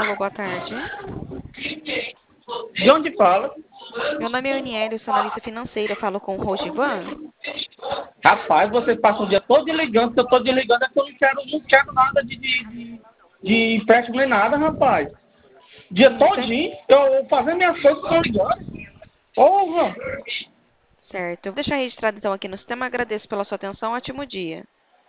Alô, boa tarde. De onde fala? Meu nome é Aniele, eu sou analista financeira. Eu falo com o Rosivan. Rapaz, você passa o dia todo ligando, se eu tô desligando é que eu não quero nada de empréstimo nem nada, rapaz. Dia todinho, eu fazendo minhas coisas, tô ligando. Porra! Certo. Eu vou deixar registrado então aqui no sistema. Agradeço pela sua atenção. Ótimo dia.